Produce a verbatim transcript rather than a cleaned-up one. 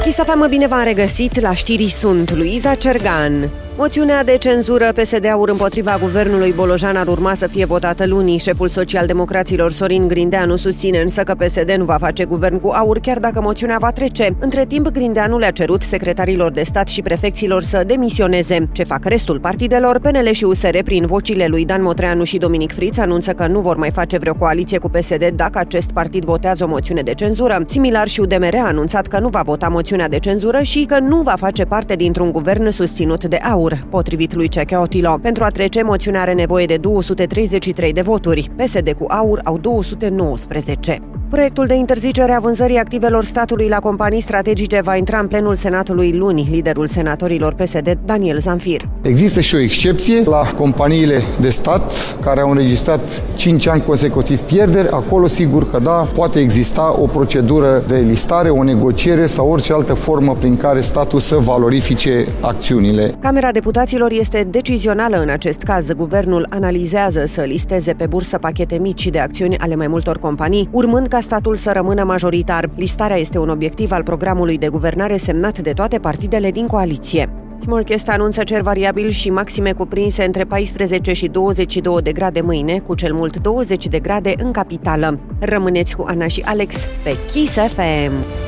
Kiss F M, bine v-am regăsit, la știri sunt Luiza Cergan. Moțiunea de cenzură P S D-uri împotriva guvernului Bolojan ar urma să fie votată luni. Șeful social-democraților Sorin Grindeanu susține însă că P S D nu va face guvern cu AUR, chiar dacă moțiunea va trece. Între timp, Grindeanu le-a cerut secretarilor de stat și prefecților să demisioneze. Ce fac restul partidelor? P N L și U S R, prin vocile lui Dan Motreanu și Dominic Friț, anunță că nu vor mai face vreo coaliție cu P S D dacă acest partid votează o moțiune de cenzură. Similar, și U D M R a anunțat că nu va vota moțiunea de cenzură și că nu va face parte dintr-un guvern susținut de AUR. Potrivit lui Ceche Otilo, pentru a trece, moțiunea are nevoie de două sute treizeci și trei de voturi. P S D cu AUR au două sute nouăsprezece. Proiectul de interzicere a vânzării activelor statului la companii strategice va intra în plenul Senatului luni. Liderul senatorilor P S D, Daniel Zamfir. Există și o excepție la companiile de stat care au înregistrat cinci ani consecutiv pierderi. Acolo, sigur că da, poate exista o procedură de listare, o negociere sau orice altă formă prin care statul să valorifice acțiunile. Camera Deputaților este decizională în acest caz. Guvernul analizează să listeze pe bursă pachete mici de acțiuni ale mai multor companii, urmând ca statul să rămână majoritar. Listarea este un obiectiv al programului de guvernare semnat de toate partidele din coaliție. Morchesta anunță cer variabil și maxime cuprinse între paisprezece și douăzeci și două de grade mâine, cu cel mult douăzeci de grade în capitală. Rămâneți cu Ana și Alex pe Kiss F M.